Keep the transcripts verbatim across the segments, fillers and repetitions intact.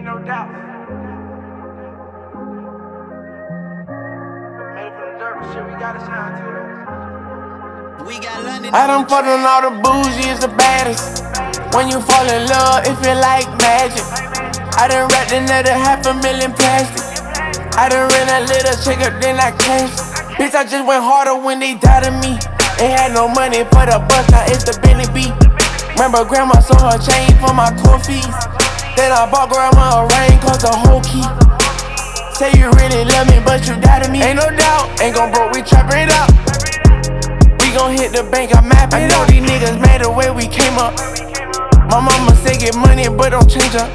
Ain't no doubt. Made it from the dirt, but shit, we gotta shine too. We got London. I done fucked on all the bougies, the baddest. When you fall in love, it feel like magic. I done wrapped another half a million plastic. I done ran a little check up, then I cashed. Bitch, I just went harder when they doubted me. Ain't had no money for the bus, now it's the Bentley B. Remember grandma sold her chain for my core fees. Then I bought grandma a ring, cause the whole key. Say you really love me, but you doubted me. Ain't no doubt, ain't gon' broke, we trap it out. We gon' hit the bank, I map it. I know these niggas mad the way we came up. My mama say get money, but don't change her.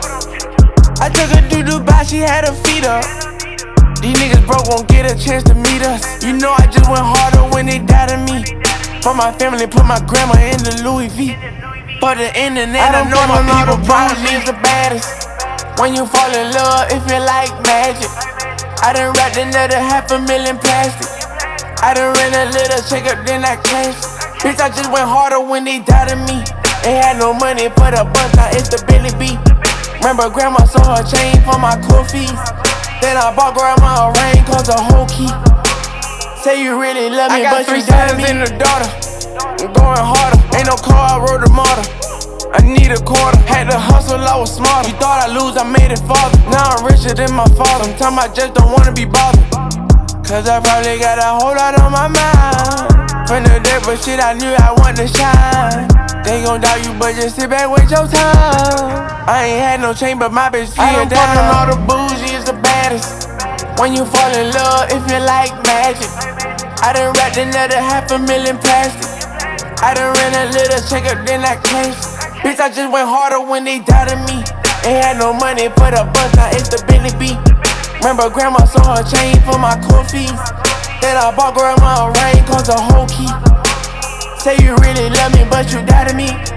I took her to Dubai, she had her feet up. These niggas broke, won't get a chance to meet us. You know I just went harder when they doubted me. For my family, put my grandma in the Louis V. For the internet, I, I know my people probably the baddest. When you fall in love, it feel like magic. I done wrapped another half a million plastic. I done ran a little check up, then I cashed. Bitch, I just went harder when they doubted me. Ain't had no money for the bus, now it's the Bentley B. Remember grandma sold her chain for my core fees. Then I bought grandma a ring, cause the whole key. Say you really love me, but you doubted me. I got three sons and a daughter, I'm going harder. Ain't no car, I rode a martyr. I need a quarter, had to hustle, I was smarter. You thought I lose, I made it farther. Now I'm richer than my father. Sometimes I just don't wanna be bothered, cause I probably got a whole lot on my mind. From the dirt, but shit, I knew I wanted to shine. They gon' doubt you, but just sit back, wait your time. I ain't had no chain, but my bitch feel down. I done fucked on all the bougies, the baddest. When you fall in love, it feel like magic. I done wrapped another half a million plastic. I done ran a little check up, then I cashed. Bitch, I just went harder when they doubted me. Ain't had no money for the bus, now it's the Bentley B. Remember grandma sold her chain for my core fees. Then I bought grandma a ring, cause the whole key. Say you really love me, but you doubted me.